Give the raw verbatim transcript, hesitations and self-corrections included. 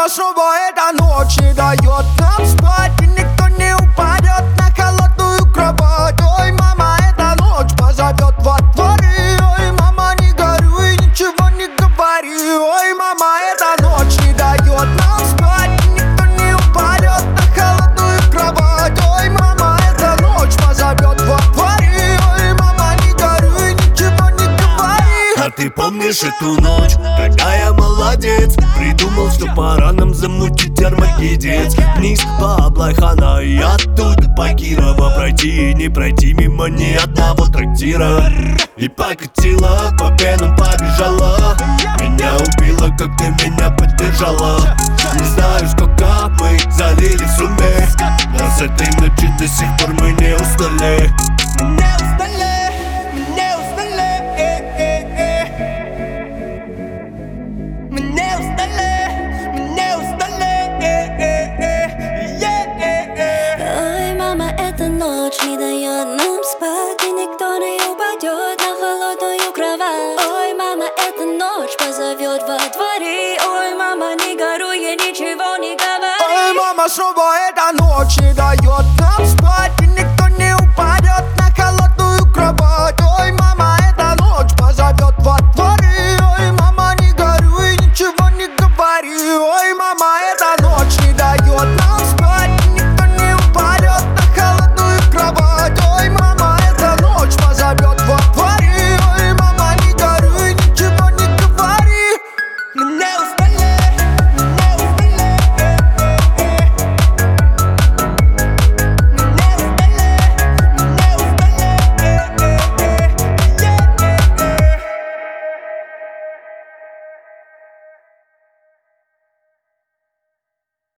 мама, снова эта ночь не дает нам спать, и никто не упадет на холодную кровать. Ой, мама, эта ночь позовет во дворы. Ой, мама, не горюй, ничего не говори. Ой, мама, эта ночь не дает нам спать, и никто не упадет на холодную кровать. Ой, мама, эта ночь позовет во дворы. Ой, мама, не горюй, ничего не говори. А ты помнишь эту ночь, когда я молодец, придумал, что пора нам замутить армагеддец. Вниз по Аблайхана и оттуда по Кирова пройти и не пройти мимо ни одного трактира. И покатила, по пенам побежала, меня убила, как ты меня поддержала. Не знаю, сколько мы залили в сумме, но с этой ночи до сих пор мы не устали. Не устали, не устали, э, э, э. Мы не устали, мы не устали, э, э, э, е, э, э. Ой, мама, эта ночь не дает нам спать, и никто не упадет на холодную кровать. Ой, мама, эта ночь позовет во дворе. Ой, мама, не горюй, я ничего не говори. Ой, мама, снова эта ночь не дает нам спать, и никто не упадет